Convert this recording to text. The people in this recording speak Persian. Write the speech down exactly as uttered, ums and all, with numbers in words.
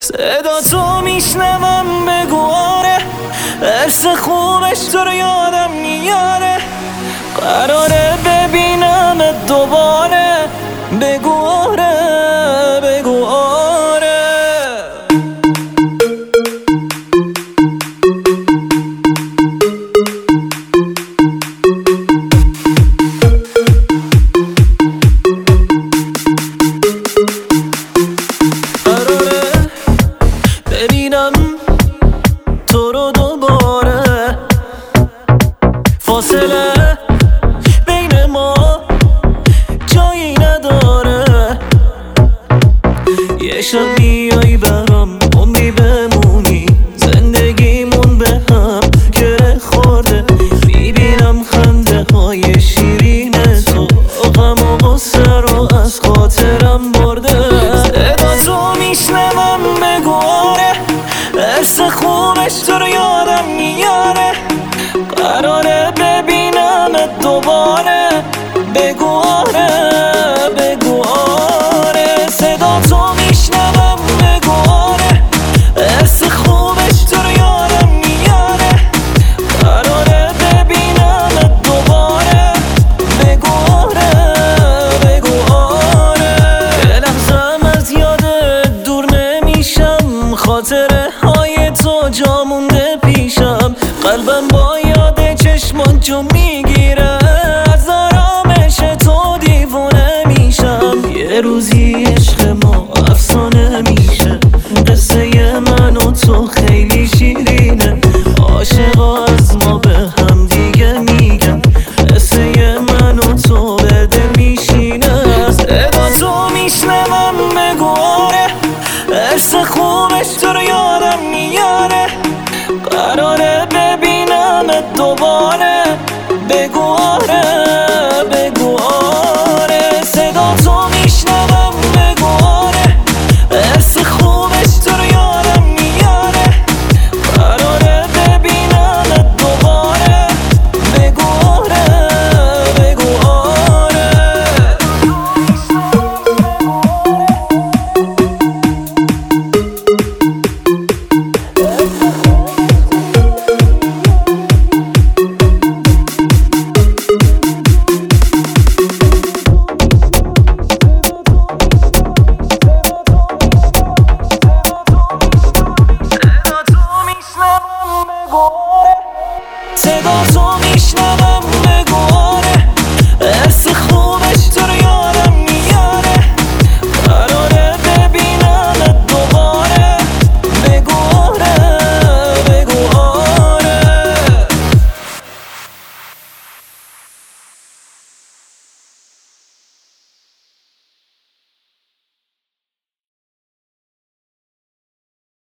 صدا تو میشنوم بگو آره، ارس خوبش تو رو یادم میاره، قراره ببینم دوباره، بگو آره بگو آره. قراره ببینم تو رو دوباره، فاصله بین ما جایی نداره، یه شب بیایی برام عمری بمونی، زندگیمون به هم گره خورده، میبینم خنده های شیرین تو غم و غصه رو از خاطرم برده. صدا تو میشنوم بگو آره، ارس خوبش تو رو یادم میاره، قراره ببینم دوباره، بگو آره بگو آره. صدا تو میشنوم بگو آره، ارس خوبش تو رو یادم میاره، قراره ببینم دوباره، بگو آره بگو آره. یه لحظم از یادت دور نمیشم، خاطره های تو جا مونده پیشم، قلبم با یاد چشمان جو میگیره، از آرامش تو دیوونه میشم، یه روزی عشق ما افسانه میشه، قصه من و تو خیلی شیرینه، عاشقا از ما به هم دیگه میگن، قصه من و تو به دل میشینه. صدا تو میشنوم بگو آره، ارس خوبش تو رو یادم میاره، قراره ببینم دوباره،